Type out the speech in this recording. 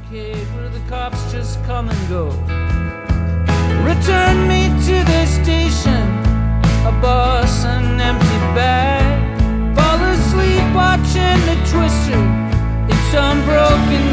arcade where the cops just come and go. Return me to the station, a bus, an empty bag. Fall asleep watching the Twister, it's unbroken